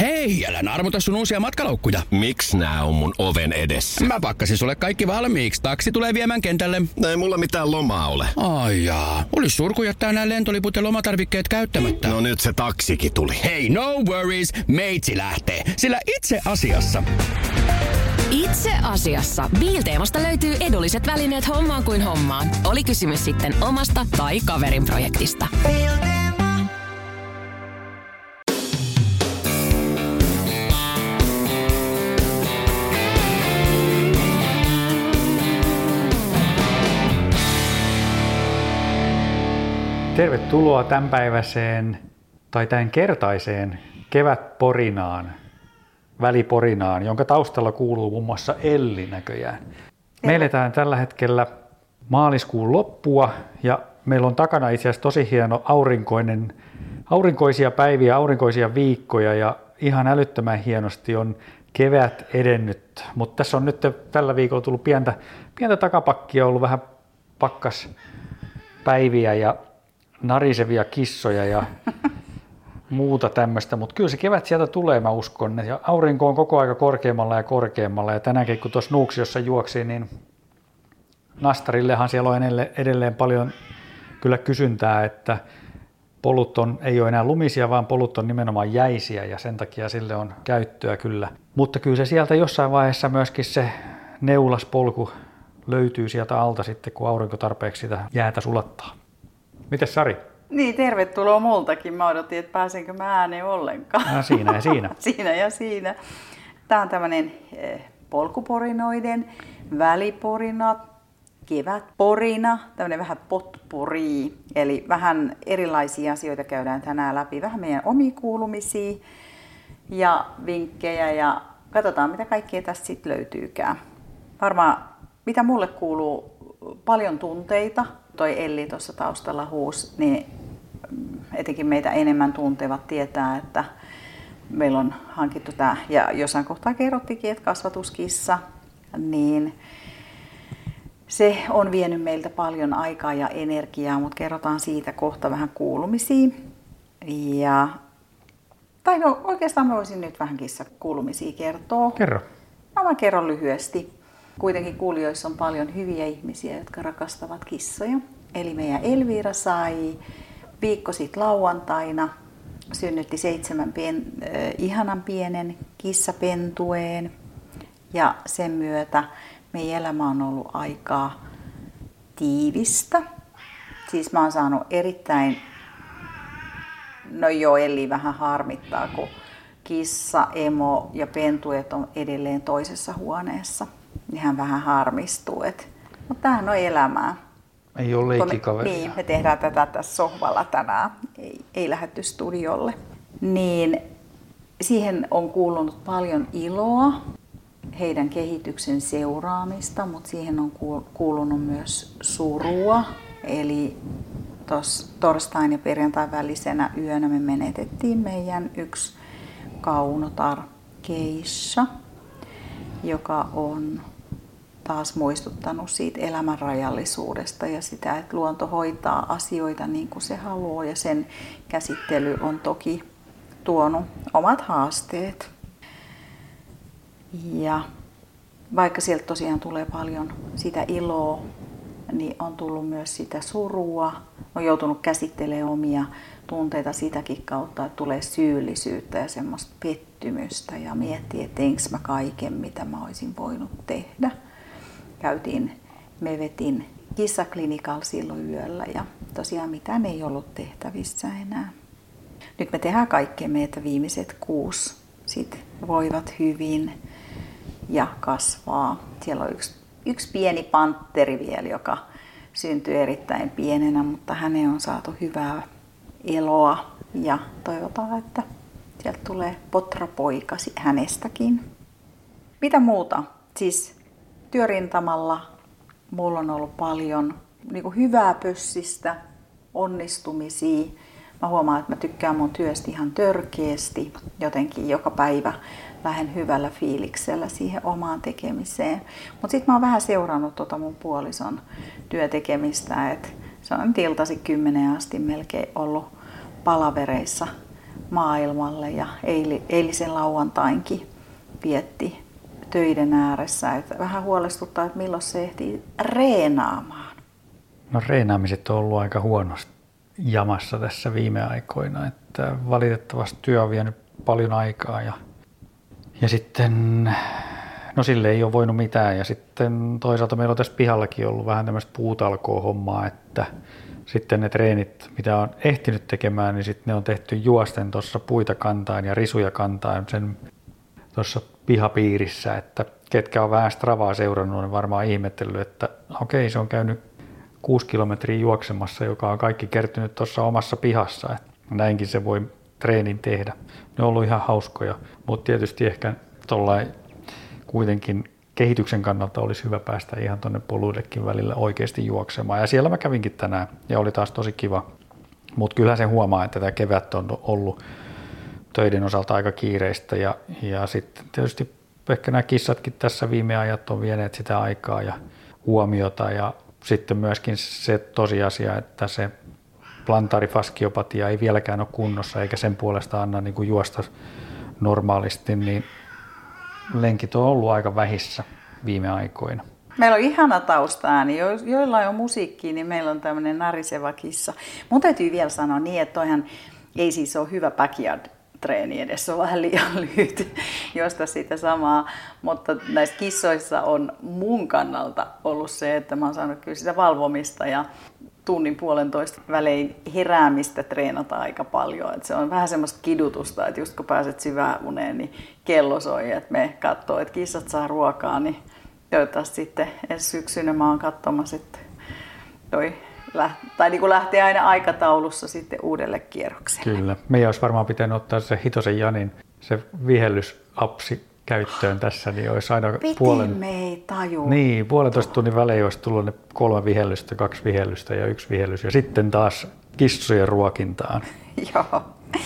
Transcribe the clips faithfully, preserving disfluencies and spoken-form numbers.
Hei, älä narmuta sun uusia matkalaukkuja. Miks nää on mun oven edessä? Mä pakkasin sulle kaikki valmiiksi. Taksi tulee viemään kentälle. No ei mulla mitään lomaa ole. Ai jaa. Olis surku jättää nää lentoliput ja lomatarvikkeet käyttämättä. No nyt se taksikin tuli. Hei, no worries. Meitsi lähtee. Sillä itse asiassa... Itse asiassa Biilteemasta löytyy edulliset välineet hommaan kuin hommaan. Oli kysymys sitten omasta tai kaverin projektista. Tervetuloa tämänpäiväiseen tai tämän kertaiseen kevätporinaan, väliporinaan, jonka taustalla kuuluu muun muassa Elli näköjään. Me eletään tällä hetkellä maaliskuun loppua ja meillä on takana itse asiassa tosi hieno aurinkoinen, aurinkoisia päiviä, aurinkoisia viikkoja ja ihan älyttömän hienosti on kevät edennyt. Mutta tässä on nyt tällä viikolla tullut pientä, pientä takapakkia, ollut vähän pakkaspäiviä ja narisevia kissoja ja muuta tämmöistä, mutta kyllä se kevät sieltä tulee, mä uskon. Ja aurinko on koko aika korkeammalla ja korkeammalla ja tänäänkin kun tuossa Nuuksiossa juoksi, niin Nastarillehan siellä on edelleen paljon kyllä kysyntää, että polut on, ei ole enää lumisia, vaan polut on nimenomaan jäisiä ja sen takia sille on käyttöä kyllä. Mutta kyllä se sieltä jossain vaiheessa myöskin se neulaspolku löytyy sieltä alta sitten, kun aurinko tarpeeksi sitä jäätä sulattaa. Mites Sari? Niin, tervetuloa multakin. Mä odotin, että pääsenkö mä ääneen ollenkaan. No, siinä ja siinä. siinä ja siinä. Tää on tämmönen polkuporinoiden, väliporina, kevätporina, tämmönen vähän potpuri. Eli vähän erilaisia asioita käydään tänään läpi. Vähän meidän omia kuulumisia ja vinkkejä ja katsotaan, mitä kaikkea tästä sitten löytyykään. Varmaan, mitä mulle kuuluu, paljon tunteita. Toi Elli tuossa taustalla huusi, niin etenkin meitä enemmän tuntevat tietää, että meillä on hankittu tämä, ja jossain kohtaa kerrottikin, että kasvatuskissa, niin se on vienyt meiltä paljon aikaa ja energiaa, mutta kerrotaan siitä kohta vähän kuulumisia. Ja, tai no oikeastaan mä voisin nyt vähän kissakuulumisia kertoa. Kerro. No mä kerron lyhyesti. Kuitenkin kuulijoissa on paljon hyviä ihmisiä, jotka rakastavat kissoja. Eli meidän Elvira sai viikko sitten lauantaina, synnytti seitsemän pien, äh, ihanan pienen kissapentueen. Ja sen myötä meidän elämä on ollut aika tiivistä. Siis mä oon saanut erittäin, no joo, Elli vähän harmittaa, kun kissa, emo ja pentueet on edelleen toisessa huoneessa. Niin hän vähän harmistuu, että mutta tämähän on elämää. Ei ole leikkikaveria. Niin, me tehdään tätä tässä sohvalla tänään, ei, ei lähdetty studiolle. Niin siihen on kuulunut paljon iloa, heidän kehityksen seuraamista, mutta siihen on kuulunut myös surua. Eli tuossa torstain ja perjantain välisenä yönä me menetettiin meidän yksi kaunotar Keissa, joka on taas muistuttanut siitä elämän rajallisuudesta ja sitä, että luonto hoitaa asioita niin kuin se haluaa ja sen käsittely on toki tuonut omat haasteet. Ja vaikka sieltä tosiaan tulee paljon sitä iloa, niin on tullut myös sitä surua. On joutunut käsittelemään omia tunteita sitäkin kautta, että tulee syyllisyyttä ja semmoista pettymystä ja miettii, että teinkö mä kaiken, mitä mä olisin voinut tehdä. Käytiin, me vetin kissaklinikalla silloin yöllä ja tosiaan mitään ei ollut tehtävissä enää. Nyt me tehdään kaikkemme, että viimeiset kuusi sit voivat hyvin ja kasvaa. Siellä on yksi, yksi pieni pantteri vielä, joka syntyi erittäin pienenä, mutta häneen on saatu hyvää eloa ja toivotaan, että sieltä tulee potrapoika hänestäkin. Mitä muuta? Siis työrintamalla mulla on ollut paljon niin kuin hyvää pössistä, onnistumisia. Mä huomaan, että mä tykkään mun työstä ihan törkeästi. Jotenkin joka päivä lähden hyvällä fiiliksellä siihen omaan tekemiseen. Mutta sitten mä oon vähän seurannut tota mun puolison työtekemistä. Et se on iltasi kymmeneen asti melkein ollut palavereissa maailmalle ja eili, eilisen lauantainkin vietti töiden ääressä. Että vähän huolestuttaa, että milloin se ehtii reenaamaan. No reenaamiset on ollut aika huonosti jamassa tässä viime aikoina, että valitettavasti työ on vienyt paljon aikaa ja, ja sitten no sille ei ole voinut mitään ja sitten toisaalta meillä on tässä pihallakin ollut vähän tämmöistä puutalkoa hommaa, että sitten ne treenit, mitä on ehtinyt tekemään, niin sitten ne on tehty juosten tuossa puita kantain ja risuja kantain sen tuossa pihapiirissä, että ketkä on vähän Stravaa seurannut, on varmaan ihmetellyt, että okei, se on käynyt kuusi kilometriä juoksemassa, joka on kaikki kertynyt tuossa omassa pihassa, että näinkin se voi treenin tehdä. Ne on ollut ihan hauskoja, mutta tietysti ehkä tuollain kuitenkin kehityksen kannalta olisi hyvä päästä ihan tuonne poluillekin välillä oikeasti juoksemaan. Ja siellä mä kävinkin tänään ja oli taas tosi kiva. Mutta kyllähän sen huomaa, että tämä kevät on ollut töiden osalta aika kiireistä. Ja, ja sitten tietysti ehkä nämä kissatkin tässä viime ajat on vieneet sitä aikaa ja huomiota. Ja sitten myöskin se tosiasia, että se plantaarifaskiopatia ei vieläkään ole kunnossa eikä sen puolesta anna niin kuin juosta normaalisti, niin lenkit on ollut aika vähissä viime aikoina. Meillä on ihana taustaääni, jo, joilla on musiikkia, niin meillä on tämmöinen nariseva kissa. Mun täytyy vielä sanoa niin, että toihan ei siis ole hyvä backyard-treeni edes, se on vähän liian lyhyt, josta sitä samaa. Mutta näissä kissoissa on mun kannalta ollut se, että mä oon saanut kyllä sitä valvomista ja tunnin puolentoista välein heräämistä treenata aika paljon. Et se on vähän semmoista kidutusta, että just kun pääset syvään uneen, niin kello soi, että me katsoo, että kissat saa ruokaa, niin toivottavasti sitten ensi syksynä mä oon katsomassa, että toi läht- tai niin kuin lähtee aina aikataulussa sitten uudelle kierrokselle. Kyllä. Meidän olisi varmaan pitänyt ottaa se Hitosen Janin, se vihellysapsi käyttöön tässä, niin olisi aina Piti puolen, me ei taju. niin, puolentoista tunnin välein olisi tullut ne kolme vihellystä, kaksi vihellystä ja yksi vihellys ja sitten taas kissojen ruokintaan. Joo.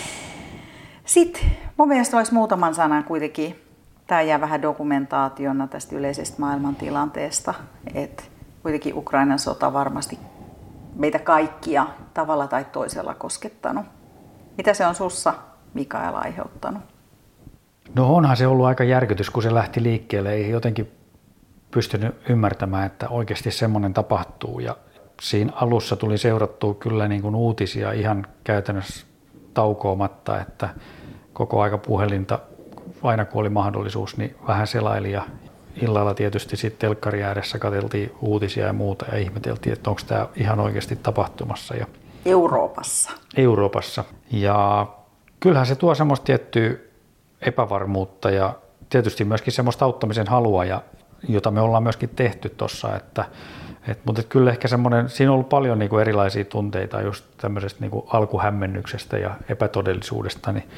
Sitten mun mielestä olisi muutaman sanan kuitenkin, tämä jää vähän dokumentaationa tästä yleisestä maailmantilanteesta, että kuitenkin Ukrainan sota varmasti meitä kaikkia tavalla tai toisella koskettanut. Mitä se on sussa, Mikael, aiheuttanut? No onhan se ollut aika järkytys, kun se lähti liikkeelle. Ei jotenkin pystynyt ymmärtämään, että oikeasti semmoinen tapahtuu. Ja siinä alussa tuli seurattua kyllä niin kuin uutisia ihan käytännössä taukoamatta, että koko aika puhelinta, aina kun oli mahdollisuus, niin vähän selaili. Ja illalla tietysti sitten telkkari ääressä katseltiin uutisia ja muuta ja ihmeteltiin, että onko tämä ihan oikeasti tapahtumassa. Ja Euroopassa. Euroopassa. Ja kyllähän se tuo semmoista tiettyä epävarmuutta ja tietysti myöskin semmoista auttamisen halua, ja, jota me ollaan myöskin tehty tuossa. Että, et, mutta et kyllä ehkä semmoinen, siinä on ollut paljon niin kuin erilaisia tunteita just tämmöisestä niin kuin alkuhämmennyksestä ja epätodellisuudesta niin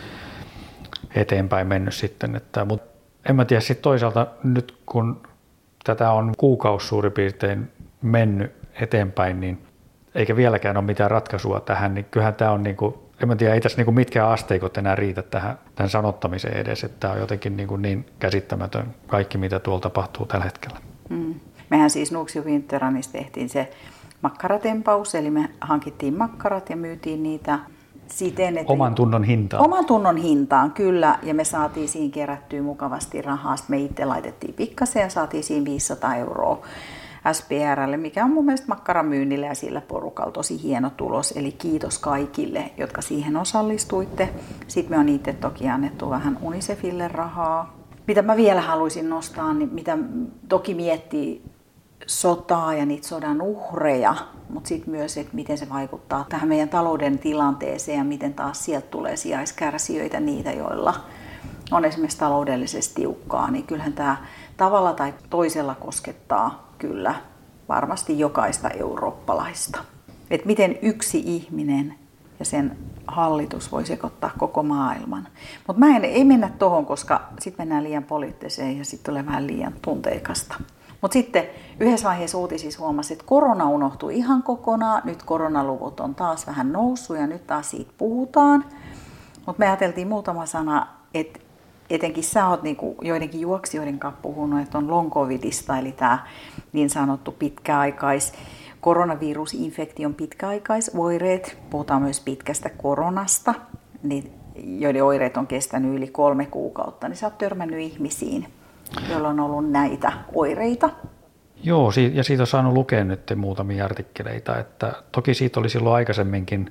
eteenpäin mennyt sitten. Että, mutta en mä tiedä sitten toisaalta nyt kun tätä on kuukausi suurin piirtein mennyt eteenpäin, niin eikä vieläkään ole mitään ratkaisua tähän, niin kyllähän tämä on niin kuin, en mä tiedä, ei tässä niin kuin mitkään asteikot enää riitä tähän, tämän sanottamiseen edes, että tämä on jotenkin niin, kuin niin käsittämätön kaikki, mitä tuolla tapahtuu tällä hetkellä. Mm. Mehän siis Nuuksio Winteranissa tehtiin se makkaratempaus, eli me hankittiin makkarat ja myytiin niitä siten, että Oman tunnon hintaan. Oman tunnon hintaan, kyllä, ja me saatiin siinä kerättyä mukavasti rahaa. Sitten me itse laitettiin pikkasen ja saatiin siinä viisisataa euroa S P R:lle, mikä on mun mielestä makkaramyynnille ja sillä porukalla tosi hieno tulos. Eli kiitos kaikille, jotka siihen osallistuitte. Sitten me on itse toki annettu vähän Unicefille rahaa. Mitä mä vielä haluaisin nostaa, niin mitä toki miettii sotaa ja niitä sodan uhreja, mutta sitten myös, että miten se vaikuttaa tähän meidän talouden tilanteeseen ja miten taas sieltä tulee sijaiskärsijöitä, niitä, joilla on esimerkiksi taloudellisesti tiukkaa, niin kyllähän tämä tavalla tai toisella koskettaa kyllä varmasti jokaista eurooppalaista. Että miten yksi ihminen ja sen hallitus voi sekoittaa koko maailman. Mutta mä en, ei mennä tohon, koska sitten mennään liian poliittiseen ja sitten tulee vähän liian tunteikasta. Mutta sitten yhdessä vaiheessa uutisissa huomasi, että korona unohtui ihan kokonaan. Nyt koronaluvut on taas vähän noussut ja nyt taas siitä puhutaan. Mutta me ajateltiin muutama sana, että etenkin sä oot niinku joidenkin juoksijoiden kanssa puhunut, että on long covidista, eli tämä niin sanottu pitkäaikais koronavirusinfektion pitkäaikaisoireet. Puhutaan myös pitkästä koronasta. Niin joiden oireet on kestänyt yli kolme kuukautta, niin sä oot törmännyt ihmisiin, joilla on ollut näitä oireita. Joo, ja siitä on saanut lukea nyt muutamia artikkeleita, että toki siitä oli silloin aikaisemminkin,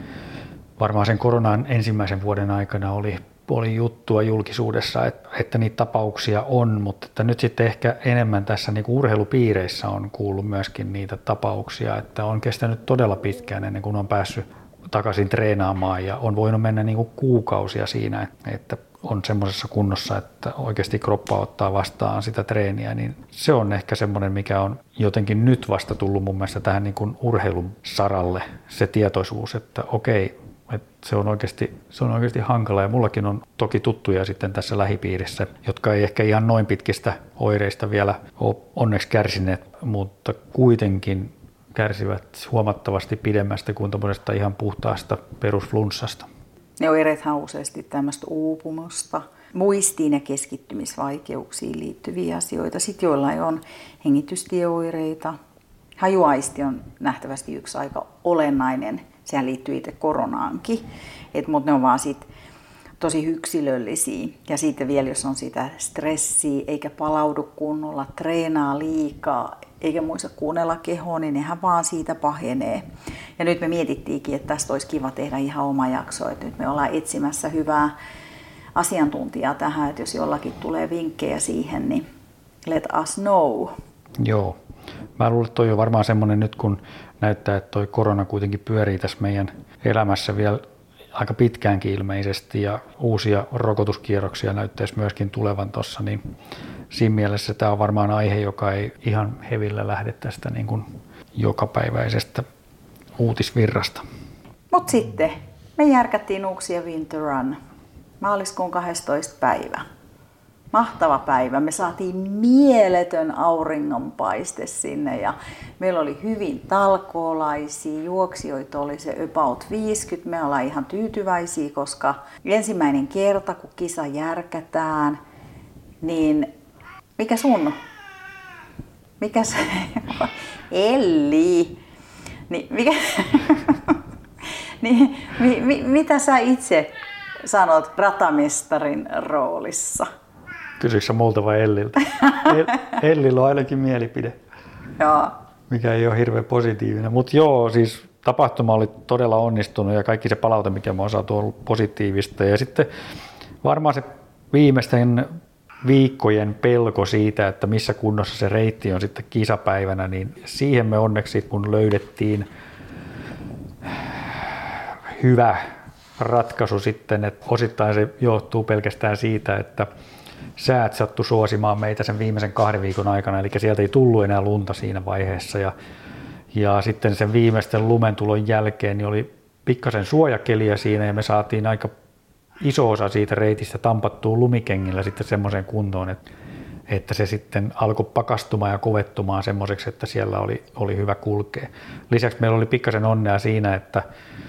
varmaan sen koronan ensimmäisen vuoden aikana oli, oli juttua julkisuudessa, että, että niitä tapauksia on, mutta että nyt sitten ehkä enemmän tässä niin kuin urheilupiireissä on kuullut myöskin niitä tapauksia, että on kestänyt todella pitkään ennen kuin on päässyt takaisin treenaamaan ja on voinut mennä niin kuin kuukausia siinä, että on semmoisessa kunnossa, että oikeasti kroppa ottaa vastaan sitä treeniä, niin se on ehkä semmoinen, mikä on jotenkin nyt vasta tullut mun mielestä tähän niin kuin urheilun saralle, se tietoisuus, että okei, että se on oikeasti, se on oikeasti hankala ja mullakin on toki tuttuja sitten tässä lähipiirissä, jotka ei ehkä ihan noin pitkistä oireista vielä ole onneksi kärsineet, mutta kuitenkin kärsivät huomattavasti pidemmästä kuin tämmöisestä ihan puhtaasta perusflunssasta. Ne oireethan on useasti tämmöistä uupumusta, muistiin ja keskittymisvaikeuksiin liittyviä asioita. Sitten joillain on hengitystieoireita. Hajuaisti on nähtävästi yksi aika olennainen. Sehän liittyy itse koronaankin, mutta ne on vaan sit tosi yksilöllisiä. Ja sitten vielä, jos on sitä stressiä, eikä palaudu kunnolla, treenaa liikaa, eikä muista kuunnella kehoa, niin nehän vaan siitä pahenee. Ja nyt me mietittiinkin, että tästä olisi kiva tehdä ihan oma jakso, että nyt me ollaan etsimässä hyvää asiantuntijaa tähän, että jos jollakin tulee vinkkejä siihen, niin let us know. Joo. Mä luulen, että toi on varmaan semmoinen nyt, kun näyttää, että toi korona kuitenkin pyörii tässä meidän elämässä vielä aika pitkäänkin ilmeisesti ja uusia rokotuskierroksia näyttäisi myöskin tulevan tuossa, niin siinä mielessä tämä on varmaan aihe, joka ei ihan hevillä lähde tästä niin kuin jokapäiväisestä uutisvirrasta. Mutta sitten me järkättiin Nuuksia Winter Run maaliskuun kahdestoista päivä. Mahtava päivä. Me saatiin mieletön auringonpaiste sinne ja meillä oli hyvin talkoolaisia. Juoksijoita oli se about viisikymmentä. Me ollaan ihan tyytyväisiä, koska ensimmäinen kerta, kun kisa järkätään, niin mikä sun? Mikä se? Elli. Niin, mikä? niin, mi, mi, mitä sä itse sanot ratamestarin roolissa? Kysyykö sä multa vai Elliltä? Ellillä on ainakin mielipide, joo. Mikä ei ole hirveän positiivinen. Mutta joo, siis tapahtuma oli todella onnistunut ja kaikki se palaute, mikä me on saatu, on ollut positiivista. Ja sitten varmaan se viimeisten viikkojen pelko siitä, että missä kunnossa se reitti on sitten kisapäivänä, niin siihen me onneksi kun löydettiin hyvä ratkaisu sitten, että osittain se johtuu pelkästään siitä, että säät sattui suosimaan meitä sen viimeisen kahden viikon aikana, eli sieltä ei tullut enää lunta siinä vaiheessa ja, ja sitten sen viimeisten lumentulon jälkeen niin oli pikkasen suojakeliä siinä ja me saatiin aika iso osa siitä reitistä tampattua lumikengillä sitten semmoiseen kuntoon, että, että se sitten alkoi pakastumaan ja kovettumaan semmoiseksi, että siellä oli, oli hyvä kulkea. Lisäksi meillä oli pikkasen onnea siinä, että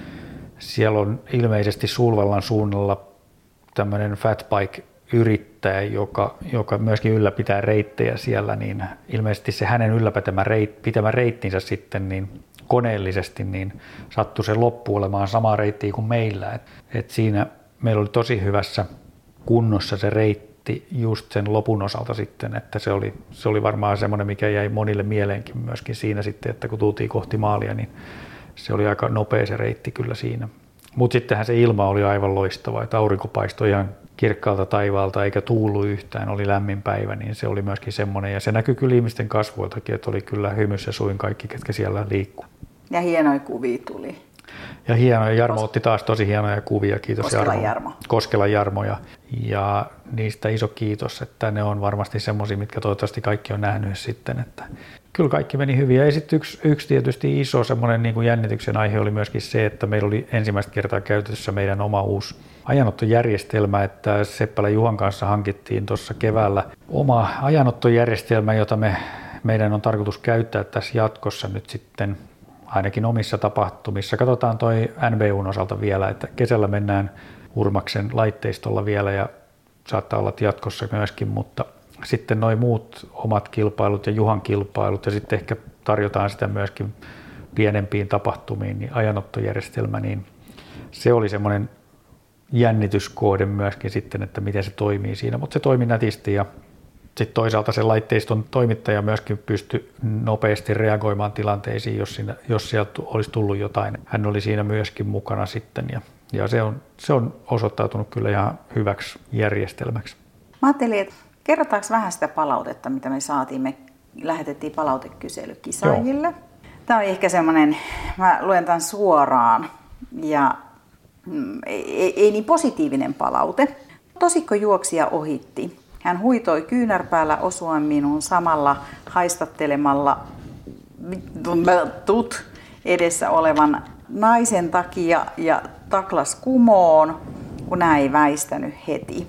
siellä on ilmeisesti Sulvallan suunnalla tämmöinen fatbike-yrittäjä, joka, joka myöskin ylläpitää reittejä siellä, niin ilmeisesti se hänen ylläpitämä reit, pitämä reittinsä sitten niin koneellisesti niin sattui se loppu olemaan sama reittiä kuin meillä. Et, et siinä meillä oli tosi hyvässä kunnossa se reitti just sen lopun osalta sitten, että se oli, se oli varmaan semmoinen, mikä jäi monille mieleenkin myöskin siinä sitten, että kun tultiin kohti maalia, niin se oli aika nopea se reitti kyllä siinä. Mutta sittenhän se ilma oli aivan loistava, että aurinko paistoi ihan kirkkaalta taivaalta eikä tuullut yhtään, oli lämmin päivä, niin se oli myöskin semmoinen. Ja se näkyi kyllä ihmisten kasvoiltakin, että oli kyllä hymys ja suin kaikki, ketkä siellä liikkuu. Ja hienoja kuvia tuli. Ja hienoja, Jarmo Kos- otti taas tosi hienoja kuvia, kiitos Koskelan Jarmo. Jarmo. Koskelan Jarmo. Ja, ja niistä iso kiitos, että ne on varmasti semmoisia, mitkä toivottavasti kaikki on nähnyt sitten, että kyllä kaikki meni hyvin. Ja sitten yksi, yksi tietysti iso semmoinen niin kuin jännityksen aihe oli myöskin se, että meillä oli ensimmäistä kertaa käytössä meidän oma uusi ajanottojärjestelmä, että Seppälä Juhan kanssa hankittiin tuossa keväällä oma ajanottojärjestelmä, jota me, meidän on tarkoitus käyttää tässä jatkossa nyt sitten ainakin omissa tapahtumissa. Katsotaan toi N B U:n osalta vielä, että kesällä mennään Urmaksen laitteistolla vielä ja saattaa olla jatkossa myöskin, mutta sitten nuo muut omat kilpailut ja Juhan kilpailut ja sitten ehkä tarjotaan sitä myöskin pienempiin tapahtumiin, niin ajanottojärjestelmä, niin se oli semmoinen jännityskohde myöskin sitten, että miten se toimii siinä, mutta se toimi nätisti ja sitten toisaalta se laitteiston toimittaja myöskin pystyi nopeasti reagoimaan tilanteisiin, jos, siinä, jos sieltä olisi tullut jotain. Hän oli siinä myöskin mukana sitten ja, ja se, on, se on osoittautunut kyllä ihan hyväksi järjestelmäksi. Mä ajattelin, että kerrotaanko vähän sitä palautetta, mitä me saatiin. Me lähetettiin palautekysely kisaajille. Joo. Tämä on ehkä semmoinen, mä luen tämän suoraan ja mm, ei, ei niin positiivinen palaute. Tosikko juoksija ohitti. Hän huitoi kyynärpäällä osuen minuun samalla haistattelemalla tut edessä olevan naisen takia ja taklas kumoon, kun nämä ei väistänyt heti.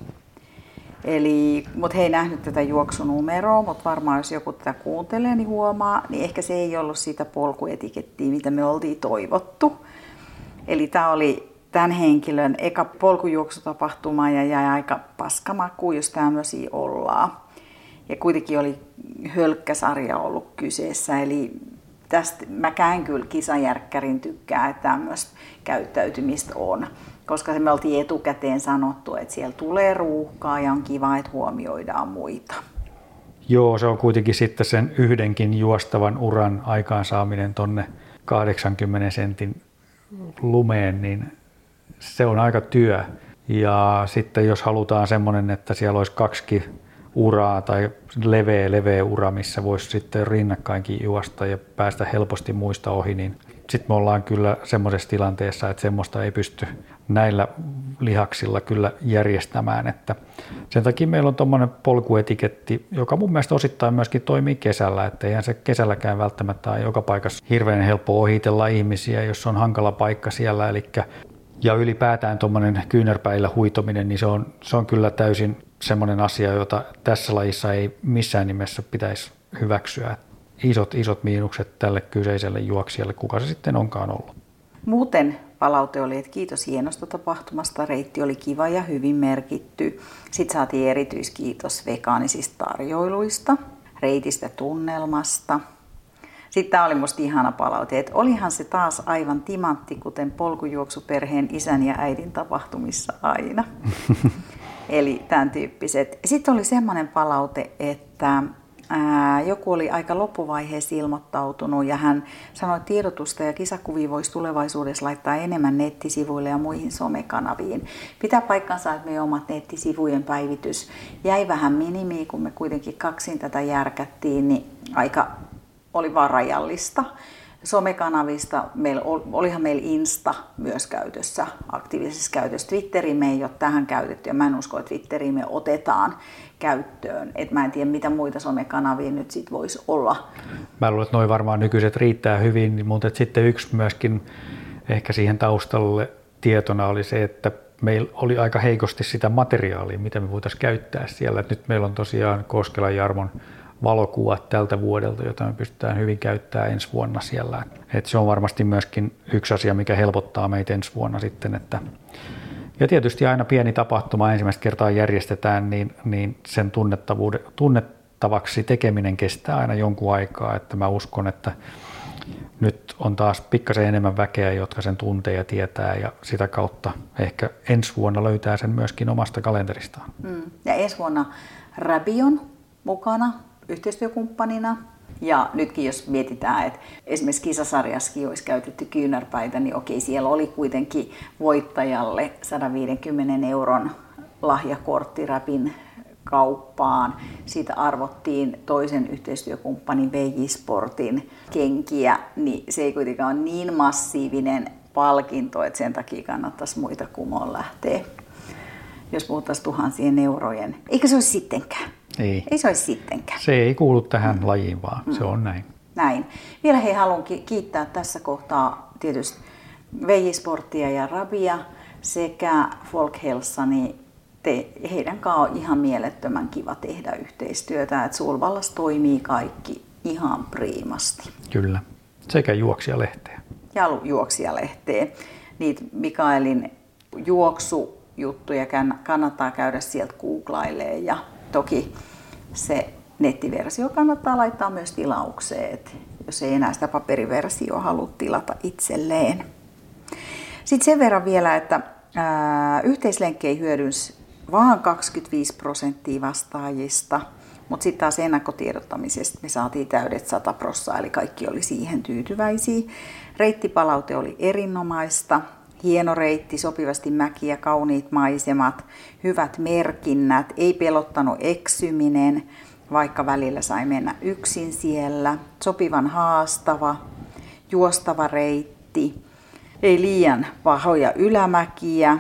Eli, mutta he ei nähnyt tätä juoksunumeroa, mutta varmaan jos joku tätä kuuntelee, niin huomaa, niin ehkä se ei ollut sitä polkuetikettiä, mitä me oltiin toivottu. Eli tämä oli tämän henkilön eka polkujuoksutapahtuma ja jäi aika paskamakuun, jos tämmöisiä ollaan. Ja kuitenkin oli hölkkäsarja ollut kyseessä, eli tästä mäkään kyllä kisajärkkärin tykkää, että tämmöistä käyttäytymistä on. Koska me oltiin etukäteen sanottu, että siellä tulee ruuhkaa ja on kiva, että huomioidaan muita. Joo, se on kuitenkin sitten sen yhdenkin juostavan uran aikaansaaminen tonne kahdeksankymmenen sentin lumeen, niin se on aika työ. Ja sitten jos halutaan semmoinen, että siellä olisi kaksi uraa tai leveä, leveä ura, missä voisi sitten rinnakkainkin juosta ja päästä helposti muista ohi, niin sitten me ollaan kyllä semmoisessa tilanteessa, että semmoista ei pysty näillä lihaksilla kyllä järjestämään. Että sen takia meillä on tuommoinen polkuetiketti, joka mun mielestä osittain myöskin toimii kesällä, että eihän se kesälläkään välttämättä ole joka paikassa hirveän helppo ohitella ihmisiä, jos on hankala paikka siellä. Eli, ja ylipäätään tuommoinen kyynärpäillä huitominen, niin se on, se on kyllä täysin semmoinen asia, jota tässä lajissa ei missään nimessä pitäisi hyväksyä. Isot, isot miinukset tälle kyseiselle juoksijalle, kuka se sitten onkaan ollut. Muuten palaute oli, että kiitos hienosta tapahtumasta, reitti oli kiva ja hyvin merkitty. Sitten saatiin erityiskiitos vegaanisista tarjoiluista, reitistä tunnelmasta. Sitten tämä oli musta ihana palaute, että olihan se taas aivan timantti, kuten polkujuoksuperheen isän ja äidin tapahtumissa aina. Eli tämän tyyppiset. Sitten oli semmoinen palaute, että ää, joku oli aika loppuvaiheessa ilmoittautunut ja hän sanoi, että tiedotusta ja kisakuvia voisi tulevaisuudessa laittaa enemmän nettisivuille ja muihin somekanaviin. Pitää paikkansa, että meidän omat nettisivujen päivitys jäi vähän minimiin, kun me kuitenkin kaksin tätä järkättiin, niin aika oli vaan rajallista. Somekanavista, meillä, olihan meillä Insta myös käytössä, aktiivisessa käytössä. Twitteriä me ei ole tähän käytetty ja mä en usko, että Twitteriä me otetaan käyttöön. Et mä en tiedä, mitä muita somekanavia nyt sit voisi olla. Mä luulen, että noi varmaan nykyiset riittää hyvin, mutta sitten yksi myöskin ehkä siihen taustalle tietona oli se, että meillä oli aika heikosti sitä materiaalia, mitä me voitaisiin käyttää siellä. Et nyt meillä on tosiaan Koskelan Jarmon valokuvat tältä vuodelta, jota me pystytään hyvin käyttämään ensi vuonna siellä. Et se on varmasti myöskin yksi asia, mikä helpottaa meitä ensi vuonna sitten. Että ja tietysti aina pieni tapahtuma ensimmäistä kertaa järjestetään, niin, niin sen tunnettavaksi tekeminen kestää aina jonkun aikaa. Että mä uskon, että nyt on taas pikkasen enemmän väkeä, jotka sen tuntee ja tietää ja sitä kautta ehkä ensi vuonna löytää sen myöskin omasta kalenteristaan. Mm. Ja ensi vuonna Rabion mukana yhteistyökumppanina. Ja nytkin jos mietitään, että esimerkiksi kisasarjassakin olisi käytetty kyynärpäitä, niin okei, siellä oli kuitenkin voittajalle sata viisikymmentä euron lahjakortti Rapin kauppaan. Siitä arvottiin toisen yhteistyökumppanin V J Sportin kenkiä, niin se ei kuitenkaan ole niin massiivinen palkinto, että sen takia kannattaisi muita kumoon lähteä, jos puhuttaisiin tuhansien eurojen. Eikä se olisi sittenkään. Ei. Ei se olisi sittenkään. Se ei kuulu tähän mm. lajiin, vaan mm. se on näin. Näin. Vielä hei, haluan kiittää tässä kohtaa tietysti V J Sportia ja Rabia sekä Folkhälsa, niin te, heidän kanssaan on ihan mielettömän kiva tehdä yhteistyötä, että Sulvallassa toimii kaikki ihan priimasti. Kyllä, sekä juoksijalehteä. Ja juoksijalehteä. Niitä Mikaelin juoksujuttuja kannattaa käydä sieltä googlailemaan ja toki se nettiversio kannattaa laittaa myös tilaukseen, että jos ei enää sitä paperiversioa halua tilata itselleen. Sitten sen verran vielä, että Ää, yhteislenkkejä hyödynsi vaan kaksikymmentäviisi prosenttia vastaajista, mutta sitten taas ennakkotiedottamisesta me saatiin täydet sata prosenttia, eli kaikki oli siihen tyytyväisiä. Reittipalaute oli erinomaista, hieno reitti, sopivasti mäkiä, kauniit maisemat, hyvät merkinnät, ei pelottanut eksyminen, vaikka välillä sai mennä yksin siellä, sopivan haastava, juostava reitti, ei liian pahoja ylämäkiä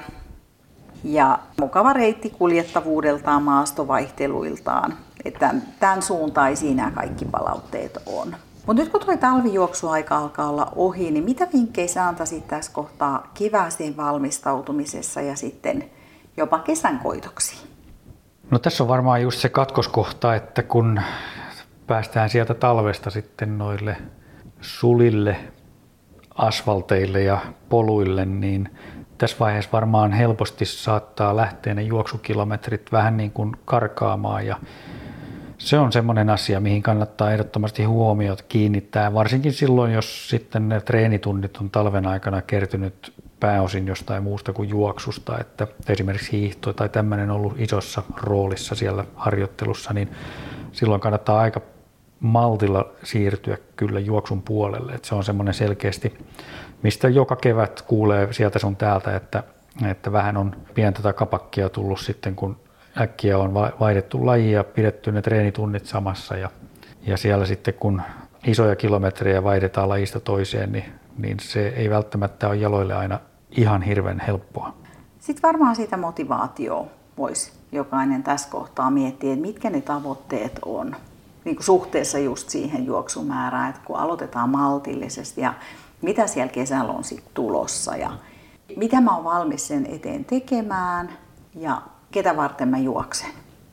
ja mukava reitti kuljettavuudeltaan, maastovaihteluiltaan. Että tämän suuntaisia nämä kaikki palautteet on. Mutta nyt kun tuo talvijuoksuaika alkaa olla ohi, niin mitä vinkkejä sä antaisit tässä kohtaa kevääseen valmistautumisessa ja sitten jopa kesän koitoksiin? No tässä on varmaan just se katkoskohta, että kun päästään sieltä talvesta sitten noille sulille, asfalteille ja poluille, niin tässä vaiheessa varmaan helposti saattaa lähteä ne juoksukilometrit vähän niin kuin karkaamaan ja se on semmoinen asia, mihin kannattaa ehdottomasti huomiot kiinnittää, varsinkin silloin, jos sitten ne treenitunnit on talven aikana kertynyt pääosin jostain muusta kuin juoksusta, että esimerkiksi hiihto tai tämmöinen on ollut isossa roolissa siellä harjoittelussa, niin silloin kannattaa aika maltilla siirtyä kyllä juoksun puolelle. Että se on semmoinen selkeästi, mistä joka kevät kuulee sieltä sun täältä, että, että vähän on pientä takapakkia tullut sitten, kun äkkiä on vaihdettu lajia ja pidetty ne treenitunnit samassa ja, ja siellä sitten kun isoja kilometrejä vaihdetaan lajista toiseen, niin, niin se ei välttämättä ole jaloille aina ihan hirveän helppoa. Sitten varmaan siitä motivaatioa voisi jokainen tässä kohtaa miettiä, että mitkä ne tavoitteet on niin kuin suhteessa just siihen juoksumäärään, että kun aloitetaan maltillisesti ja mitä siellä kesällä on sitten tulossa ja mitä mä oon valmis sen eteen tekemään ja ketä varten mä juoksen.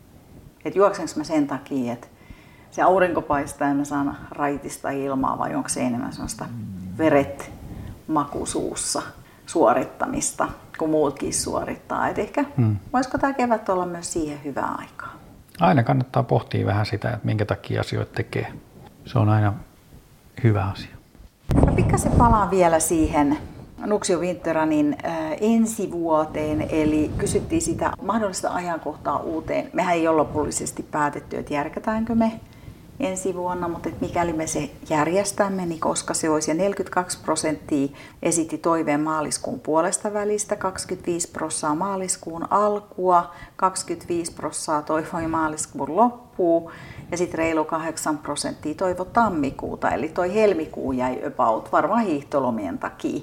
Että juoksenko mä sen takia, että se aurinko paistaa ja mä saan raitista ilmaa vai onko se enemmän sellaista veret makusuussa suorittamista, kun muutkin suorittaa. Et ehkä hmm. voisiko tämä kevät olla myös siihen hyvää aikaa? Aina kannattaa pohtia vähän sitä, että minkä takia asioita tekee. Se on aina hyvä asia. Mä pikkasen palaan vielä siihen Nuuksio Winterrunin äh, ensi vuoteen, eli kysyttiin sitä mahdollista ajankohtaa uuteen. Mehän ei ole lopullisesti päätetty, että järkätäänkö me ensi vuonna, mutta että mikäli me se järjestämme, niin koska se olisi, ja neljäkymmentäkaksi prosenttia esitti toiveen maaliskuun puolesta välistä, kaksikymmentäviisi prosenttia maaliskuun alkua, kaksikymmentäviisi prosenttia toivoi maaliskuun loppuun, ja sitten reilu kahdeksan prosenttia toivoi tammikuuta, eli toi helmikuu jäi about, varmaan hiihtolomien takia,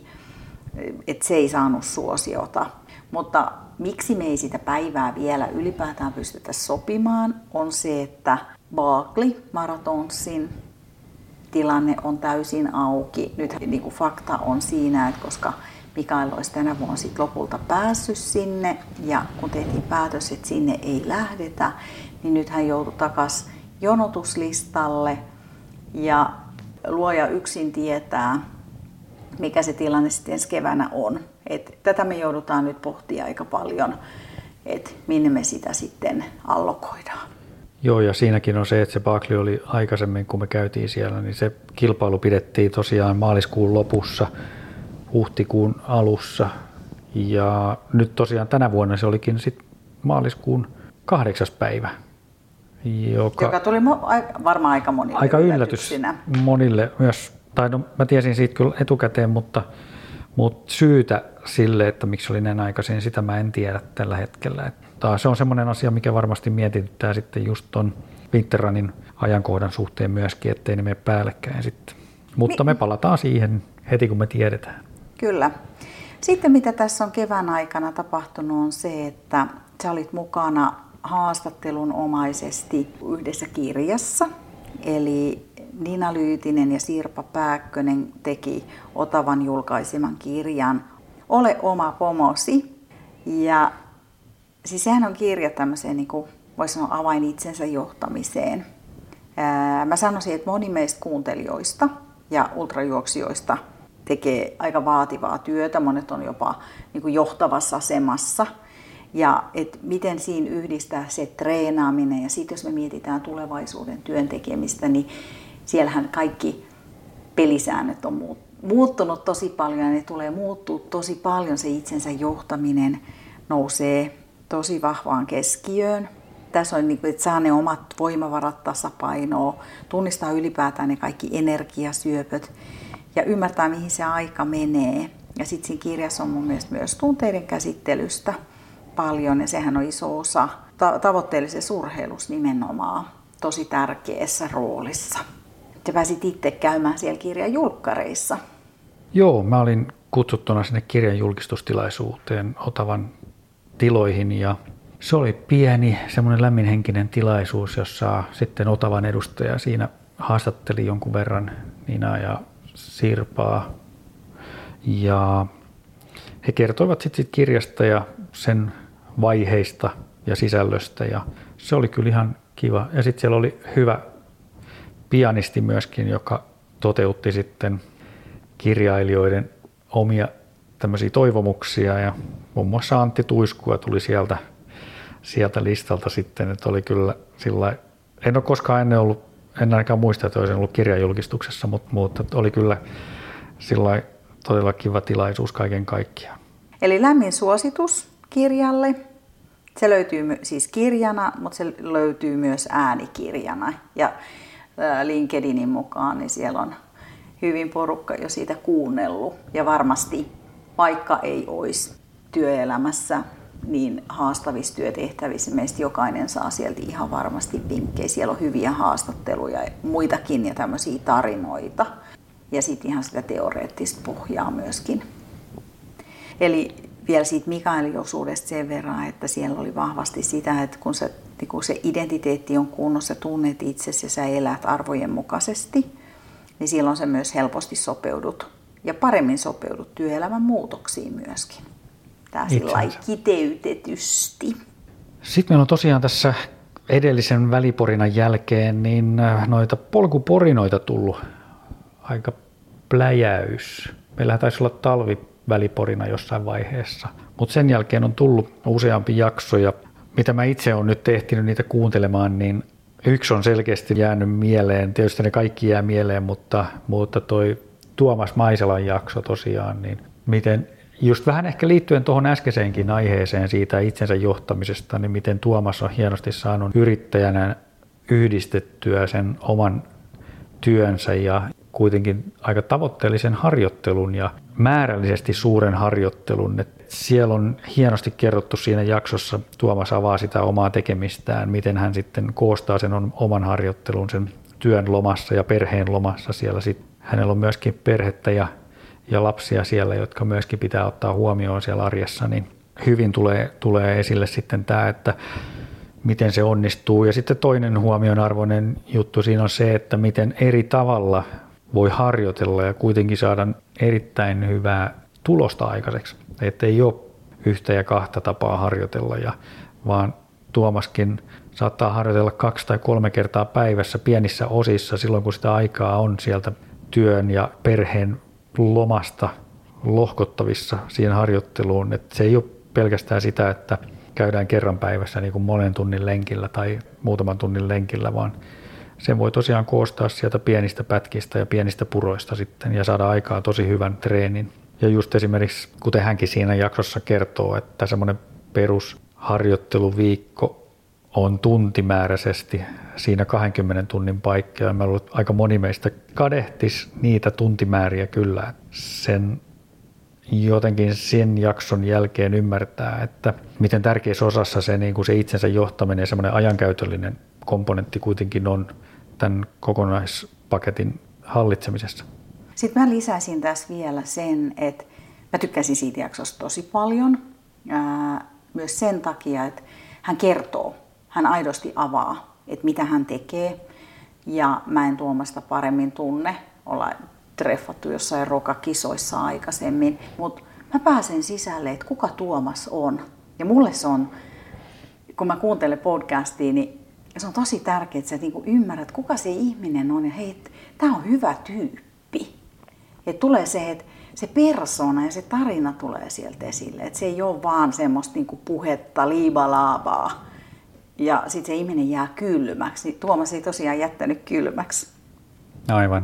että se ei saanut suosiota. Mutta miksi me ei sitä päivää vielä ylipäätään pystytä sopimaan, on se, että Barkley Marathonsin tilanne on täysin auki. Nyt niin kuin fakta on siinä, että koska Mikael olisi tänä vuonna sit lopulta päässyt sinne ja kun tehtiin päätös, että sinne ei lähdetä, niin nyt hän joutui takaisin jonotuslistalle ja luoja yksin tietää, mikä se tilanne sitten ensi keväänä on. Et tätä me joudutaan nyt pohtia aika paljon, että minne me sitä sitten allokoidaan. Joo, ja siinäkin on se, että se Barkley oli aikaisemmin, kun me käytiin siellä, niin se kilpailu pidettiin tosiaan maaliskuun lopussa, huhtikuun alussa. Ja nyt tosiaan tänä vuonna se olikin sitten maaliskuun kahdeksas päivä. Joka, joka tuli mo- varmaan aika monille aika yllätys monille myös. Tai no, mä tiesin siitä kyllä etukäteen, mutta, mutta syytä sille, että miksi oli näin aikaisin, sitä mä en tiedä tällä hetkellä. Että se on semmoinen asia, mikä varmasti mietityttää sitten just ton Winterrunin ajankohdan suhteen myöskin, ettei ne mene päällekkäin sitten. Mutta me palataan siihen heti, kun me tiedetään. Kyllä. Sitten mitä tässä on kevään aikana tapahtunut on se, että sä olit mukana haastattelunomaisesti yhdessä kirjassa, eli Nina Lyytinen ja Sirpa Pääkkönen teki Otavan julkaiseman kirjan Ole oma pomosi. Ja siis sehän on kirja tämmöiseen, niin kuin voisi sanoa, avain itsensä johtamiseen. Ää, mä sanoisin, että moni meistä kuuntelijoista ja ultrajuoksijoista tekee aika vaativaa työtä. Monet on jopa niin kuin johtavassa asemassa. Ja et miten siinä yhdistää se treenaaminen ja sitten jos me mietitään tulevaisuuden työn tekemistä, niin siellähän kaikki pelisäännöt on muuttunut tosi paljon ja ne tulee muuttua tosi paljon. Se itsensä johtaminen nousee tosi vahvaan keskiöön. Tässä on, että saa ne omat voimavarat tasapainoon, tunnistaa ylipäätään ne kaikki energiasyöpöt ja ymmärtää, mihin se aika menee. Ja sitten siinä kirjassa on mun mielestä myös tunteiden käsittelystä paljon ja sehän on iso osa ta- tavoitteellisessa urheilussa nimenomaan tosi tärkeässä roolissa. Ja pääsit itse käymään siellä kirjan julkkareissa. Joo, mä olin kutsuttuna sinne kirjan julkistustilaisuuteen Otavan tiloihin ja se oli pieni, semmoinen lämminhenkinen tilaisuus, jossa sitten Otavan edustaja siinä haastatteli jonkun verran Nina ja Sirpaa. Ja he kertoivat sitten sit kirjasta ja sen vaiheista ja sisällöstä ja se oli kyllä ihan kiva. Ja sitten siellä oli hyvä pianisti myöskin, joka toteutti sitten kirjailijoiden omia tämmöisiä toivomuksia ja muun muassa Antti Tuiskua tuli sieltä, sieltä listalta sitten, että oli kyllä sillä en ole koskaan ennen ollut, en ainakaan muista, että olisin ollut kirjajulkistuksessa, mutta, mutta oli kyllä sillä todella kiva tilaisuus kaiken kaikkiaan. Eli lämmin suositus kirjalle. Se löytyy siis kirjana, mutta se löytyy myös äänikirjana. Ja LinkedInin mukaan niin siellä on hyvin porukka jo siitä kuunnellut. Ja varmasti, vaikka ei olisi työelämässä niin haastavissa työtehtävissä, meistä jokainen saa sieltä ihan varmasti vinkkejä. Siellä on hyviä haastatteluja, muitakin ja tämmöisiä tarinoita. Ja sitten ihan sitä teoreettista pohjaa myöskin. Eli vielä siitä Mikaelin osuudesta sen verran, että siellä oli vahvasti sitä, että kun se, kun se identiteetti on kunnossa, tunnet itsesi ja sä elät arvojen mukaisesti, niin silloin sä myös helposti sopeudut ja paremmin sopeudut työelämän muutoksiin myöskin. Tämä sillai kiteytetysti. Sitten meillä on tosiaan tässä edellisen väliporinan jälkeen niin noita polkuporinoita tullut aika pläjäys. Meillähän taisi olla talviväliporina jossain vaiheessa, mutta sen jälkeen on tullut useampi jakso ja mitä mä itse olen nyt ehtinyt niitä kuuntelemaan, niin yksi on selkeästi jäänyt mieleen. Tietysti ne kaikki jää mieleen, mutta, mutta toi Tuomas Maiselan jakso tosiaan, niin miten just vähän ehkä liittyen tuohon äskeiseenkin aiheeseen siitä itsensä johtamisesta, niin miten Tuomas on hienosti saanut yrittäjänä yhdistettyä sen oman työnsä ja kuitenkin aika tavoitteellisen harjoittelun ja määrällisesti suuren harjoittelun. Et siellä on hienosti kerrottu siinä jaksossa, Tuomas avaa sitä omaa tekemistään, miten hän sitten koostaa sen oman harjoittelun sen työn lomassa ja perheen lomassa. Siellä sit hänellä on myöskin perhettä ja, ja lapsia siellä, jotka myöskin pitää ottaa huomioon siellä arjessa, niin hyvin tulee, tulee esille sitten tämä, että miten se onnistuu. Ja sitten toinen huomionarvoinen juttu siinä on se, että miten eri tavalla voi harjoitella ja kuitenkin saada erittäin hyvää tulosta aikaiseksi. Että ei ole yhtä ja kahta tapaa harjoitella, ja, vaan Tuomaskin saattaa harjoitella kaksi tai kolme kertaa päivässä pienissä osissa silloin, kun sitä aikaa on sieltä työn ja perheen lomasta lohkottavissa siihen harjoitteluun. Että se ei ole pelkästään sitä, että käydään kerran päivässä niin kuin monen tunnin lenkillä tai muutaman tunnin lenkillä, vaan sen voi tosiaan koostaa sieltä pienistä pätkistä ja pienistä puroista sitten ja saada aikaa tosi hyvän treenin. Ja just esimerkiksi, kuten hänkin siinä jaksossa kertoo, että semmoinen perusharjoitteluviikko on tuntimääräisesti siinä kahdenkymmenen tunnin paikka. Ja mä luulen, että aika moni meistä kadehtisi niitä tuntimääriä kyllä. Sen jotenkin sen jakson jälkeen ymmärtää, että miten tärkeässä osassa se, niin kuin se itsensä johtaminen ja semmoinen ajankäytöllinen komponentti kuitenkin on tämän kokonaispaketin hallitsemisessa. Sitten mä lisäisin tässä vielä sen, että mä tykkäsin siitä jaksosta tosi paljon. Ää, myös sen takia, että hän kertoo, hän aidosti avaa, että mitä hän tekee. Ja mä en Tuomasta paremmin tunne, ollaan treffattu jossain rokakisoissa aikaisemmin. Mutta mä pääsen sisälle, että kuka Tuomas on. Ja mulle se on, kun mä kuuntelen podcastia, niin se on tosi tärkeää, että sä niinku ymmärrät, kuka se ihminen on. Ja hei, tää on hyvä tyyppi. Että tulee se, että se persona ja se tarina tulee sieltä esille. Että se ei ole vaan semmoista niinku puhetta, liibalaabaa. Ja sitten se ihminen jää kylmäksi. Niin Tuomas ei tosiaan jättänyt kylmäksi. Aivan.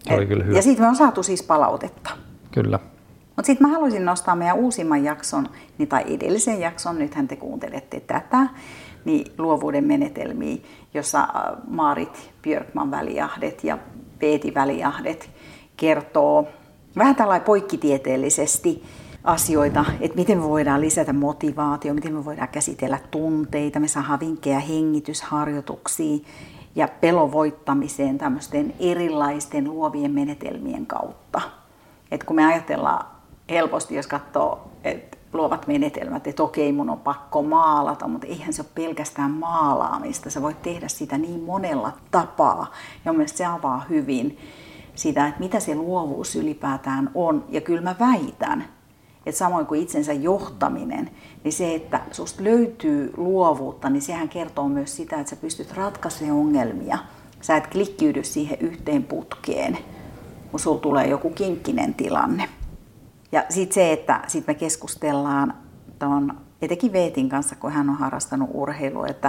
Se oli kyllä hyvä. Ja siitä me on saatu siis palautetta. Kyllä. Mutta sitten mä haluaisin nostaa meidän uusimman jakson, niin, tai edellisen jakson, nythän te kuuntelette tätä, niin luovuuden menetelmiä, jossa Maarit Björkman-Välijahdet ja Peeti Välijahdet kertoo vähän tällainen poikkitieteellisesti asioita, että miten me voidaan lisätä motivaatio, miten me voidaan käsitellä tunteita, me saadaan vinkkejä hengitysharjoituksiin ja pelon voittamiseen tämmöisten erilaisten luovien menetelmien kautta. Et kun me ajatellaan helposti, jos katsoo, että luovat menetelmät, että okei, mun on pakko maalata, mutta eihän se ole pelkästään maalaamista. Sä voit tehdä sitä niin monella tapaa, ja mun mielestä se avaa hyvin sitä, että mitä se luovuus ylipäätään on. Ja kyllä mä väitän, että samoin kuin itsensä johtaminen, niin se, että susta löytyy luovuutta, niin sehän kertoo myös sitä, että sä pystyt ratkaisemaan ongelmia. Sä et klikkiydy siihen yhteen putkeen, kun sulla tulee joku kinkkinen tilanne. Ja sitten se, että sit me keskustellaan ton, etenkin Veetin kanssa, kun hän on harrastanut urheilua, että,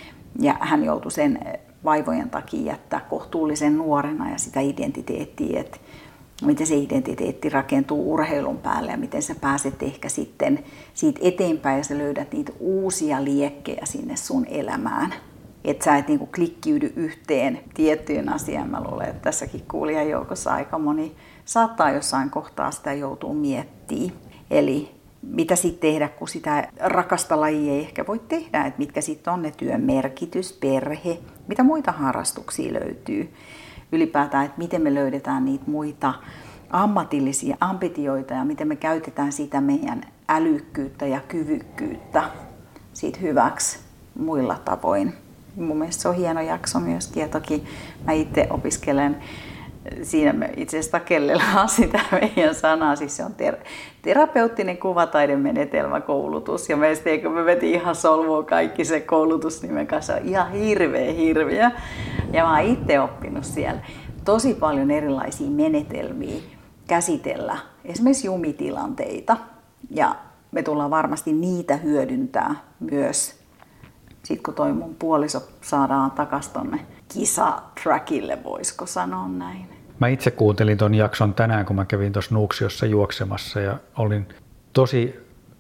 ja hän joutui sen vaivojen takia jättää kohtuullisen nuorena ja sitä identiteettiä, että miten se identiteetti rakentuu urheilun päälle ja miten sä pääset ehkä sitten siitä eteenpäin ja sä löydät niitä uusia liekkejä sinne sun elämään. Että sä et niinku klikkiydy yhteen tiettyyn asiaan. Mä luulen, että tässäkin kuulijajoukossa aika moni saattaa jossain kohtaa sitä joutua miettimään. Eli mitä sitten tehdä, kun sitä rakasta lajia ei ehkä voi tehdä, että mitkä sitten on ne työn merkitys, perhe, mitä muita harrastuksia löytyy. Ylipäätään, että miten me löydetään niitä muita ammatillisia ambitioita ja miten me käytetään sitä meidän älykkyyttä ja kyvykkyyttä siitä hyväksi muilla tavoin. Mun mielestä se on hieno jakso myöskin ja toki mä itse opiskelen, siinä me itse asiassa takellellaan sitä meidän sanaa, siis se on ter- terapeuttinen kuvataidemenetelmäkoulutus ja meistä eikö me vetin ihan solmua kaikki se koulutusnimen kanssa, on ihan hirveä hirviä ja mä oon itse oppinut siellä tosi paljon erilaisia menetelmiä käsitellä esimerkiksi jumitilanteita ja me tullaan varmasti niitä hyödyntää myös sitten kun toi mun puoliso saadaan takaisin tonne kisatrackille, voisiko sanoa näin. Mä itse kuuntelin ton jakson tänään, kun mä kävin tuossa Nuuksiossa juoksemassa ja olin tosi,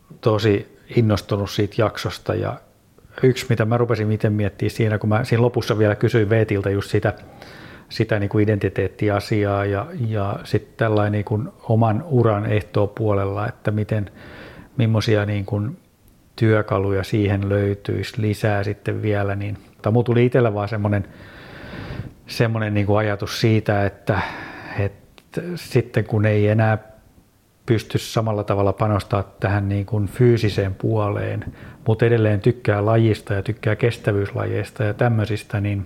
tosi innostunut siitä jaksosta. Ja yksi, mitä mä rupesin miten miettimään siinä, kun mä siinä lopussa vielä kysyin Veetiltä just sitä, sitä niin kuin identiteettiasiaa ja, ja sitten tällainen niin kuin oman uran ehtoo puolella, että miten, millaisia niin kuin työkaluja siihen löytyisi lisää sitten vielä, niin mulla tuli itsellä vaan semmoinen, semmoinen niin kuin ajatus siitä, että, että sitten kun ei enää pysty samalla tavalla panostaa tähän niin kuin fyysiseen puoleen, mutta edelleen tykkää lajista ja tykkää kestävyyslajeista ja tämmöisistä, niin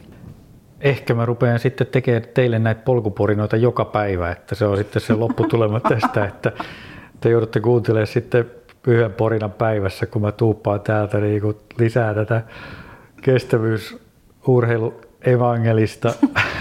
ehkä mä rupean sitten tekemään teille näitä polkuporinoita joka päivä, että se on sitten se lopputulema tästä, että te joudutte kuuntelemaan sitten yhden porinan päivässä, kun mä tuuppaan täältä niin kun lisää tätä kestävyysurheiluevangelista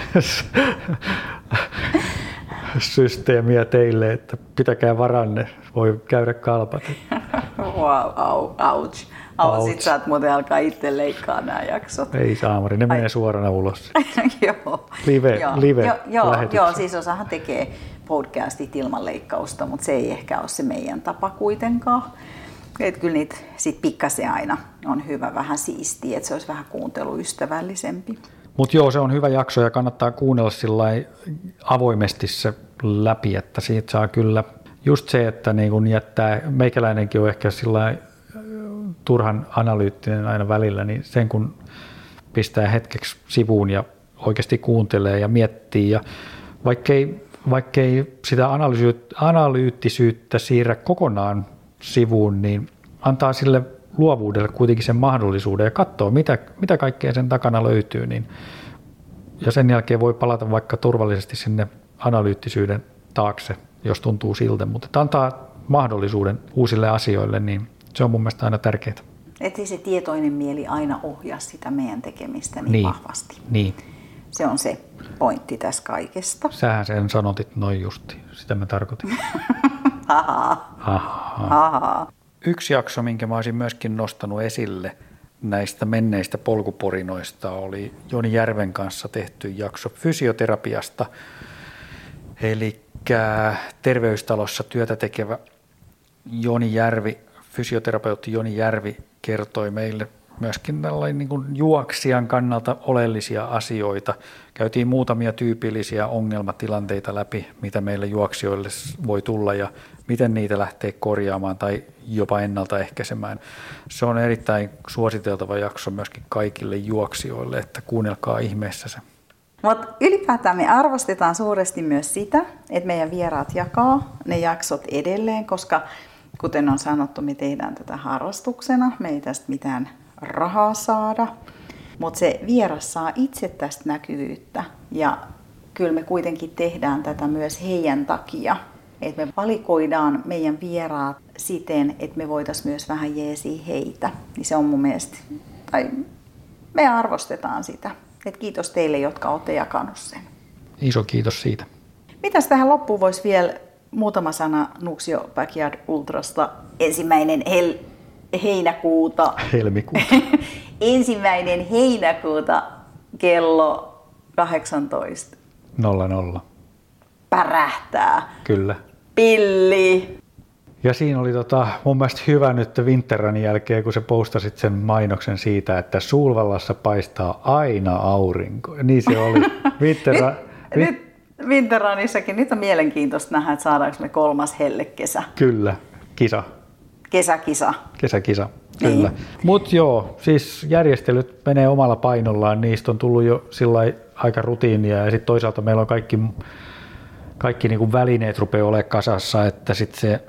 systeemiä teille, että pitäkää varanne, voi käydä kalpat. Wow, au, ouch. Au, sit saat muuten alkaa itse leikkaa nämä jaksot. Ei saamari, ne Ai. menee suorana ulos. Joo. Live, joo, live joo, joo, joo, siis osahan tekee podcastit ilman leikkausta, mutta se ei ehkä ole se meidän tapa kuitenkaan. Et kyllä niitä sit pikkasen aina on hyvä vähän siistiä, että se olisi vähän kuunteluystävällisempi. Mutta joo, se on hyvä jakso ja kannattaa kuunnella sillai avoimesti se läpi, että siitä saa kyllä just se, että niin kun jättää, meikäläinenkin on ehkä sillai turhan analyyttinen aina välillä, niin sen kun pistää hetkeksi sivuun ja oikeasti kuuntelee ja miettii ja vaikkei, vaikkei sitä analyyttisyyttä siirrä kokonaan sivuun, niin antaa sille luovuudelle kuitenkin sen mahdollisuuden ja katsoo, mitä, mitä kaikkea sen takana löytyy. Niin, ja sen jälkeen voi palata vaikka turvallisesti sinne analyyttisyyden taakse, jos tuntuu siltä, mutta antaa mahdollisuuden uusille asioille, niin se on mun mielestä aina tärkeää. Että se tietoinen mieli aina ohjaa sitä meidän tekemistä niin, niin vahvasti. Niin. Se on se pointti tässä kaikesta. Sähän sen sanotit noin justi, sitä mä tarkoitin. Ahaa. Ahaa. Yksi jakso, minkä mä olisin myöskin nostanut esille näistä menneistä polkuporinoista, oli Joni Järven kanssa tehty jakso fysioterapiasta. Eli Terveystalossa työtä tekevä Joni Järvi, fysioterapeutti Joni Järvi kertoi meille myöskin tällainen niin kuin juoksijan kannalta oleellisia asioita. Käytiin muutamia tyypillisiä ongelmatilanteita läpi, mitä meille juoksijoille voi tulla ja miten niitä lähtee korjaamaan tai jopa ennaltaehkäisemään. Se on erittäin suositeltava jakso myöskin kaikille juoksijoille, että kuunnelkaa ihmeessä se. Mutta ylipäätään me arvostetaan suuresti myös sitä, että meidän vieraat jakaa ne jaksot edelleen, koska kuten on sanottu, me tehdään tätä harrastuksena, me ei tästä mitään rahaa saada, mutta se vieras saa itse tästä näkyvyyttä ja kyllä me kuitenkin tehdään tätä myös heidän takia, että me valikoidaan meidän vieraat siten, että me voitaisiin myös vähän jeesiä heitä, niin se on mun mielestä, tai me arvostetaan sitä. Et kiitos teille, jotka olette jakanut sen. Iso kiitos siitä. Mitäs tähän loppuun voisi vielä muutama sana Nuuksio Backyard Ultrasta ensimmäinen hel- heinäkuuta. Helmikuuta. ensimmäinen heinäkuuta kello kahdeksantoista. Nolla nolla. Pärähtää. Kyllä. Pilli. Ja siinä oli tota, mun mielestä hyvä nyt Winterrunin jälkeen, kun sä postasit sen mainoksen siitä, että Sulvallassa paistaa aina aurinko. Niin se oli. Winterrun... nyt, nyt Winterrunissakin nyt on mielenkiintoista nähdä, että saadaanko me kolmas hellekesä. Kyllä, kisa. Kesäkisa. Kesäkisa, kyllä. Niin. Mutta joo, siis järjestelyt menee omalla painollaan, niistä on tullut jo sillai aika rutiinia ja sitten toisaalta meillä on kaikki, kaikki niinku välineet rupeaa olemaan kasassa, että sitten se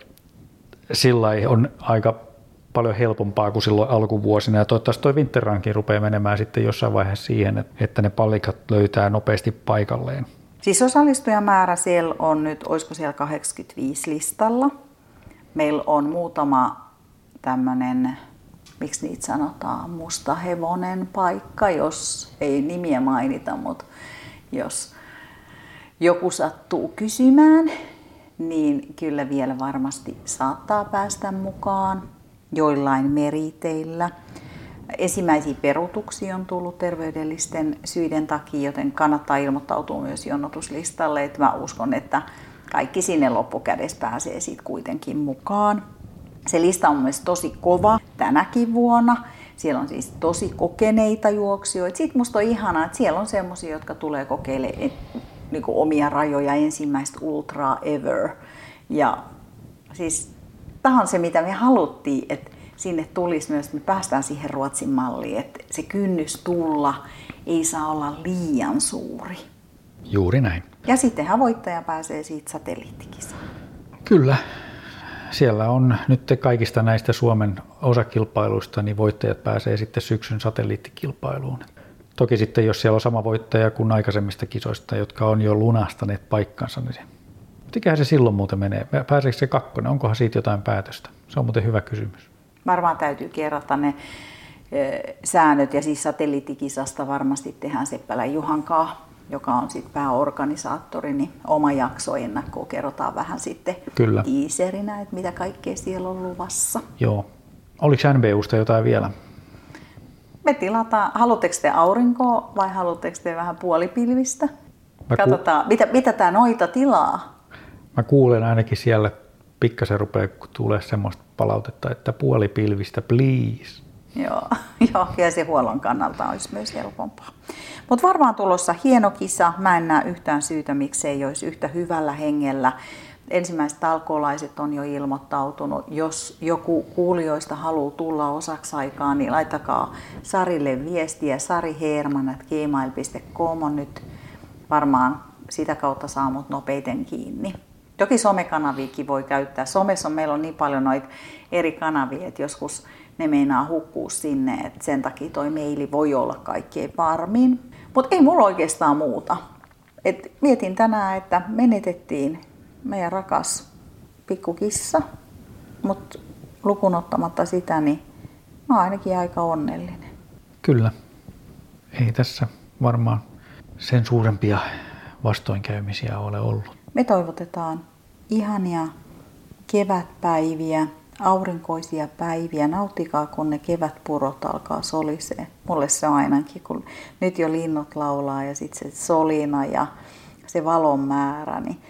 sillai on aika paljon helpompaa kuin silloin alkuvuosina ja toivottavasti toi Winterrunkin rupeaa menemään sitten jossain vaiheessa siihen, että ne pallikat löytää nopeasti paikalleen. Siis osallistujamäärä siellä on nyt, olisiko siellä kahdeksankymmentäviisi listalla. Meillä on muutama tämmöinen, miksi niitä sanotaan, musta hevonen paikka, jos ei nimiä mainita, mutta jos joku sattuu kysymään, niin kyllä vielä varmasti saattaa päästä mukaan joillain meriteillä. Ensimmäisiä peruutuksia on tullut terveydellisten syiden takia, joten kannattaa ilmoittautua myös jonotuslistalle. Että mä uskon, että kaikki sinne loppukädessä pääsee siitä kuitenkin mukaan. Se lista on mielestäni tosi kova tänäkin vuonna. Siellä on siis tosi kokeneita juoksijoita. Sitten musta on ihanaa, että siellä on semmoisia, jotka tulee kokeilemaan niin kuin omia rajoja ensimmäistä ultraa ever. Ja siis tämä on se, mitä me haluttiin, että sinne tulisi myös, että me päästään siihen Ruotsin malliin, että se kynnys tulla ei saa olla liian suuri. Juuri näin. Ja sittenhän voittaja pääsee siitä satelliittikisaan. Kyllä. Siellä on nyt kaikista näistä Suomen osakilpailuista, niin voittajat pääsee sitten syksyn satelliittikilpailuun. Toki sitten, jos siellä on sama voittaja kuin aikaisemmista kisoista, jotka on jo lunastaneet paikkansa, niin se, mikähän se silloin muuten menee? Pääseekö se kakkonen? Onkohan siitä jotain päätöstä? Se on muuten hyvä kysymys. Varmaan täytyy kerrata ne säännöt ja siis satelliittikisasta varmasti tehdään Seppälän Juhankaa, joka on sitten pääorganisaattori, niin oma jakso ennakkoon kerrotaan vähän sitten Kyllä. teaserinä, että mitä kaikkea siellä on luvassa. Joo. Oliko N B U:sta jotain vielä? Me tilataan, haluatteko te aurinkoa vai haluatteko te vähän puolipilvistä? Mä Katsotaan, ku... mitä, mitä tämä noita tilaa? Mä kuulen ainakin siellä pikkasen rupeaa, kun tulee semmoista palautetta, että puolipilvistä please. Joo, joo, ja se huollon kannalta olisi myös helpompaa. Mutta varmaan tulossa hieno kisa. Mä en näe yhtään syytä, miksei olisi yhtä hyvällä hengellä. Ensimmäiset talkoolaiset on jo ilmoittautunut. Jos joku kuulijoista haluaa tulla osaksi aikaa, niin laittakaa Sarille viestiä. Sari Heerman at gmail piste com on nyt varmaan sitä kautta saa mut nopeiten kiinni. Toki somekanaviakin voi käyttää. Somessa on, meillä on niin paljon noita eri kanavia, että joskus ne meinaa hukkua sinne, että sen takia toi maili voi olla kaikkein varmin. Mutta ei mulla oikeastaan muuta. Et mietin tänään, että menetettiin meidän rakas pikkukissa, mutta lukuun ottamatta sitä, niin mä oon ainakin aika onnellinen. Kyllä. Ei tässä varmaan sen suurempia vastoinkäymisiä ole ollut. Me toivotetaan ihania kevätpäiviä, aurinkoisia päiviä. Nauttikaa, kun ne kevätpurot alkaa solisee. Mulle se on ainakin, kun nyt jo linnut laulaa ja sitten se solina ja se valon määrä, niin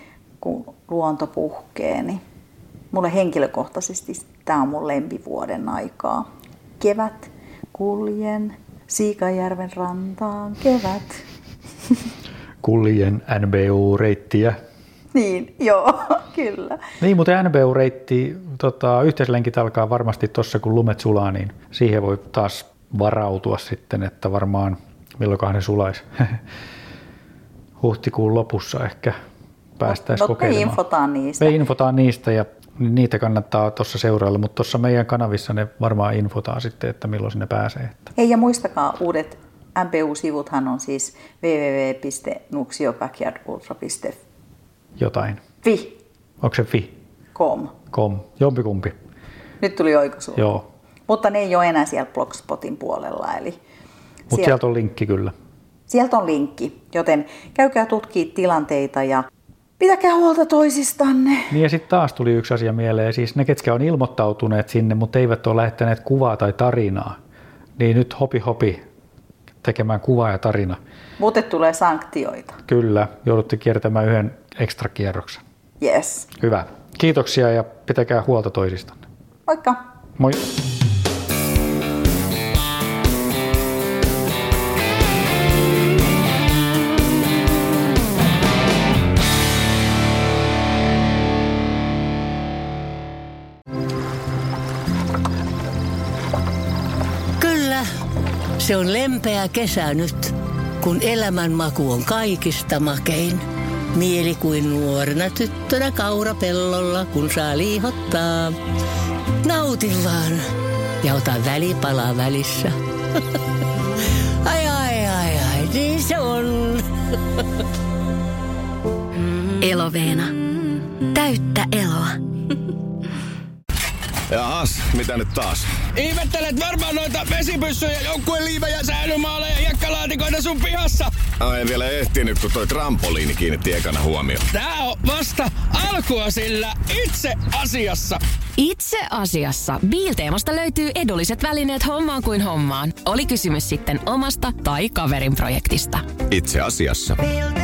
kun luonto puhkee, niin mulle henkilökohtaisesti tämä on mun lempivuoden aikaa. Kevät, kuljen Siikajärven rantaan, kevät. Kuljen N B U-reittiä. Niin, joo, kyllä. Niin, mutta N B U-reitti, tota, yhteislenkit alkaa varmasti tuossa, kun lumet sulaa, niin siihen voi taas varautua sitten, että varmaan milloinkaan ne sulaisi. Huhtikuun lopussa ehkä päästäisiin no, kokeilemaan. Me infotaan niistä. Me infotaan niistä ja niitä kannattaa tuossa seurailla, mutta tuossa meidän kanavissa ne varmaan infotaan sitten, että milloin sinne pääsee. Hei, ja muistakaa, uudet M B U-sivuthan on siis double-u double-u double-u piste nuuksio backyard ultra piste Jotain. fi. Onko se fi? Com. Com. Jompikumpi. Nyt tuli oikaisu. Joo. Mutta ne ei ole enää siellä Blogspotin puolella. Eli mutta sieltä, sieltä on linkki kyllä. Sieltä on linkki, joten käykää tutkii tilanteita ja pitäkää huolta toisistanne. Niin ja sitten taas tuli yksi asia mieleen. Siis ne, ketkä on ilmoittautuneet sinne, mutta eivät ole lähettäneet kuvaa tai tarinaa, niin nyt hopi hopi tekemään kuvaa ja tarina. Muuten tulee sanktioita. Kyllä, joudutte kiertämään yhden ekstra kierroksen. Yes. Hyvä. Kiitoksia ja pitäkää huolta toisistanne. Moikka. Moi. Kyllä, se on lempeä kesä nyt, kun elämänmaku on kaikista makein. Mieli kuin nuorena tyttönä kaurapellolla, kun saa liihottaa. Nauti vaan ja ota välipala välissä. Ai ai ai ai, niin se on. Eloveena. Täyttä eloa. Jaas, mitä nyt taas? Ihmettelet varmaan noita vesipyssyjä, joukkueen liivejä, säilymaaleja ja hiekkalaatikoita sun pihassa. Ai en vielä ehtinyt, kun toi trampoliini kiinnitti ekana huomioon. Tää on vasta alkua sillä itse asiassa. Itse asiassa Bilteemasta löytyy edulliset välineet hommaan kuin hommaan. Oli kysymys sitten omasta tai kaverin projektista. Itse asiassa.